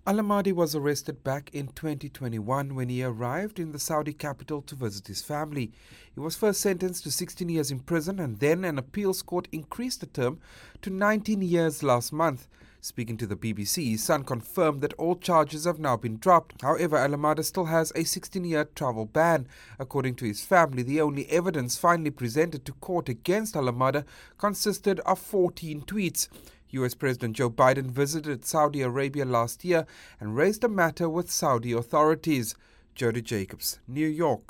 Al-Ahmadi was arrested back in 2021 when he arrived in the Saudi capital to visit his family. He was first sentenced to 16 years in prison and then an appeals court increased the term to 19 years last month. Speaking to the BBC, his son confirmed that all charges have now been dropped. However, Al-Ahmadi still has a 16-year travel ban. According to his family, the only evidence finally presented to court against Al-Ahmadi consisted of 14 tweets. US President Joe Biden visited Saudi Arabia last year and raised the matter with Saudi authorities. Jody Jacobs, New York.